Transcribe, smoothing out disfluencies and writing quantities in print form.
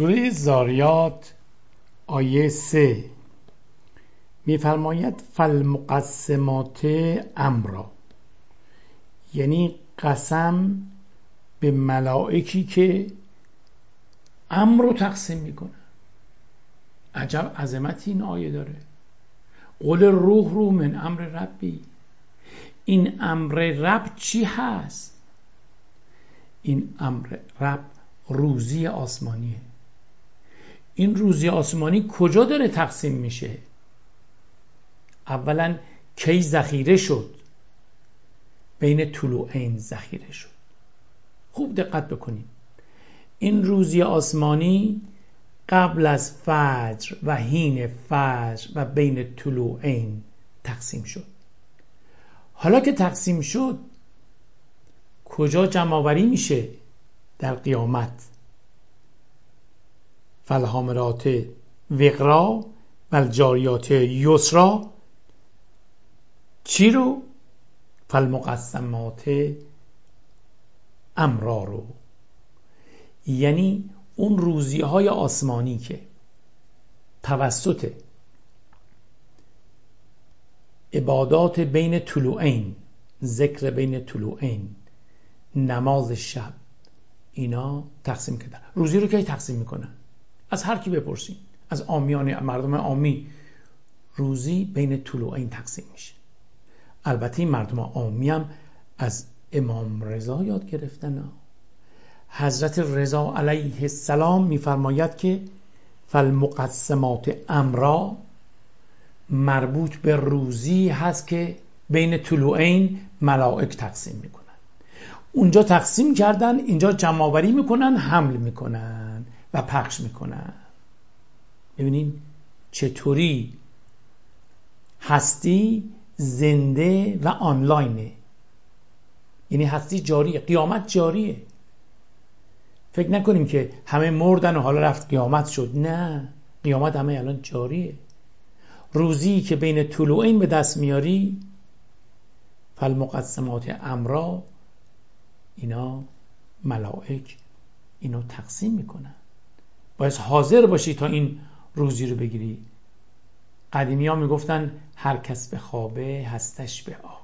سوره زاریات آیه 3 می‌فرماید فالمقسمات امرا، یعنی قسم به ملائکی که امر رو تقسیم میکنن. عجب عظمتی این آیه داره. قول روح رو من امر ربی. این امر رب چی هست؟ این امر رب روزی آسمانیه. این روزی آسمانی کجا داره تقسیم میشه؟ اولا کی ذخیره شد؟ بین طلوعین ذخیره شد. خوب دقت بکنید. این روزی آسمانی قبل از فجر و حین فجر و بین طلوعین تقسیم شد. حالا که تقسیم شد کجا جمع آوری میشه؟ در قیامت. فالحاملات وقرا والجاریات یسرا. چی رو؟ فالمقسمات امرا رو. یعنی اون روزی های آسمانی که توسط عبادات بین طلوعین، ذکر بین طلوعین، نماز شب، اینا تقسیم کردن. روزی رو که تقسیم میکنن؟ از هر کی بپرسین، از عامیان، مردم عامی، روزی بین طلوعین تقسیم میشه. البته این مردم عامی هم از امام رضا یاد گرفتن. حضرت رضا علیه السلام میفرماید که فالمقسمات امرا مربوط به روزی هست که بین طلوعین ملائک تقسیم میکنن. اونجا تقسیم کردن، اینجا جمع آوری میکنن، حمل میکنن و پخش میکنن. ببینین چطوری هستی زنده و آنلاینه. یعنی هستی جاریه، قیامت جاریه. فکر نکنیم که همه مردن و حالا رفت قیامت شد. نه، قیامت همه الان جاریه. روزی که بین طلوعین به دست میاری، فالمقسمات امرا، اینا ملائک اینو تقسیم میکنن. باید حاضر باشی تا این روزی رو بگیری. قدیمی ها میگفتن هر کس به خوابه هستش به آب.